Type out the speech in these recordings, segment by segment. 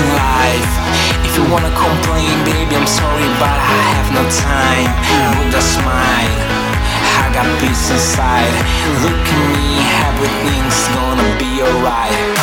in life. If you wanna complain, baby, I'm sorry, but I have no time. With a smile, I got peace inside. Look at me, everything's gonna be alright.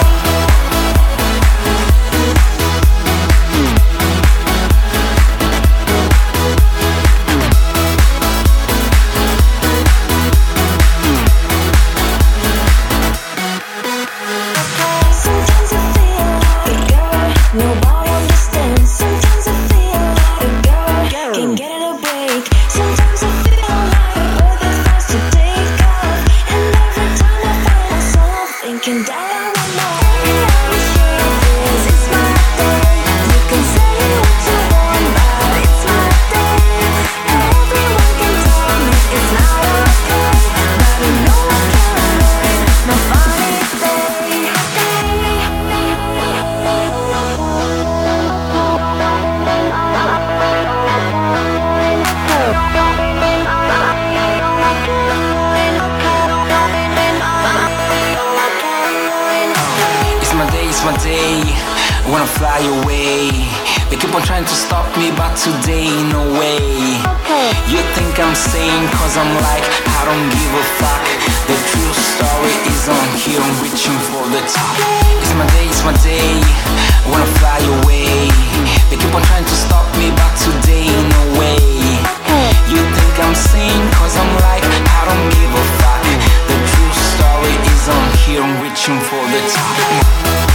My day, wanna fly away. They keep on trying to stop me, but today, no way. You think I'm sane, cause I'm like, I don't give a fuck. The true story is on here, I'm reaching for the top. It's my day, wanna fly away. They keep on trying to stop me, but today, no way. You think I'm sane, cause I'm like, I don't give a fuck. The true story is on here, I'm reaching for the top.